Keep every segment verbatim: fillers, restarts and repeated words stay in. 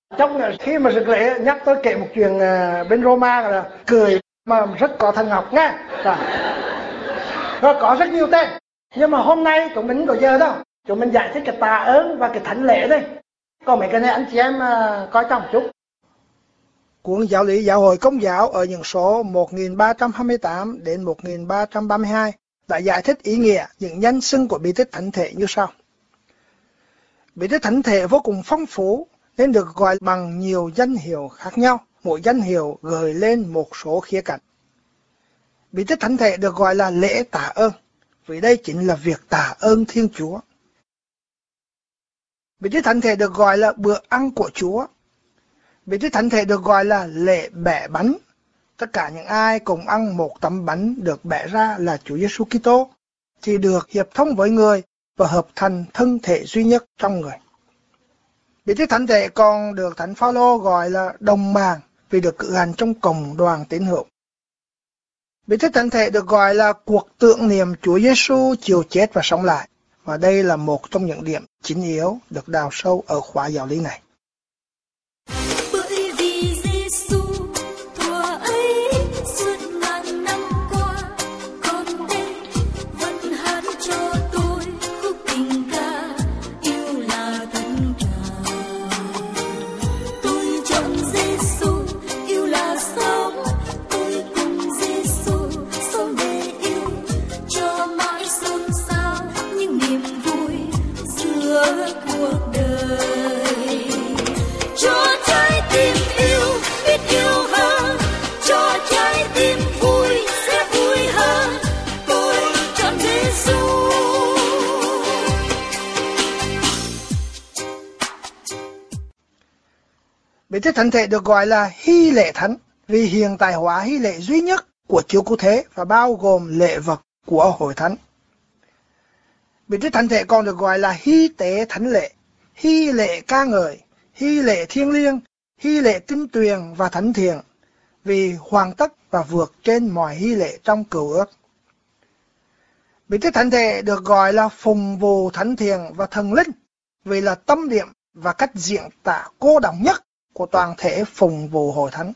Trong khi mà rước lễ nhắc tôi kể một chuyện bên Roma là cười mà rất có thần học nghe. Rồi có rất nhiều tên. Nhưng mà hôm nay tụi mình có giờ đâu. Tụi mình giải thích cái tạ ơn và cái thánh lễ đây. Còn mấy cái này anh chị em coi trong chút. Cuốn Giáo lý Giáo hội Công giáo ở những số một nghìn ba trăm hai mươi tám đến một nghìn ba trăm ba mươi hai đã giải thích ý nghĩa những nhân xưng của bí tích thánh thể như sau. Bí tích thánh thể vô cùng phong phú nên được gọi bằng nhiều danh hiệu khác nhau, mỗi danh hiệu gợi lên một số khía cạnh. Bí tích thánh thể được gọi là lễ tạ ơn, vì đây chính là việc tạ ơn Thiên Chúa. Bí tích thánh thể được gọi là bữa ăn của Chúa. Bí tích thánh thể được gọi là lễ bẻ bánh. Tất cả những ai cùng ăn một tấm bánh được bẻ ra là Chúa Giêsu Kitô thì được hiệp thông với người và hợp thành thân thể duy nhất trong người. Bí tích thánh thể còn được Thánh Phaolô gọi là đồng màng vì được cử hành trong cộng đoàn tín hữu. Bí tích thánh thể được gọi là cuộc tưởng niệm Chúa Giêsu chịu chết và sống lại, và đây là một trong những điểm chính yếu được đào sâu ở khóa giáo lý này. Bí tích thánh thể được gọi là hy lễ thánh vì hiện tại hóa hy lễ duy nhất của Chúa Cứu Thế và bao gồm lễ vật của hội thánh. Bí tích thánh thể còn được gọi là hy tế thánh lễ, hy lễ ca ngợi, hy lễ thiêng liêng, hy lễ tinh tuyền và thánh thiện vì hoàn tất và vượt trên mọi hy lễ trong Cựu Ước. Bí tích thánh thể được gọi là phụng vụ thánh thiện và thần linh vì là tâm điểm và cách diễn tả cô đọng nhất của toàn thể phụng vụ hội thánh.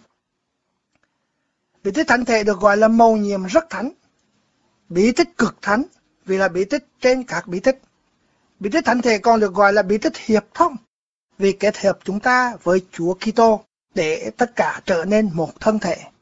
Bí tích thánh thể được gọi là mầu nhiệm rất thánh, bí tích cực thánh vì là bí tích trên các bí tích. Bí tích thánh thể còn được gọi là bí tích hiệp thông vì kết hợp chúng ta với Chúa Kitô để tất cả trở nên một thân thể.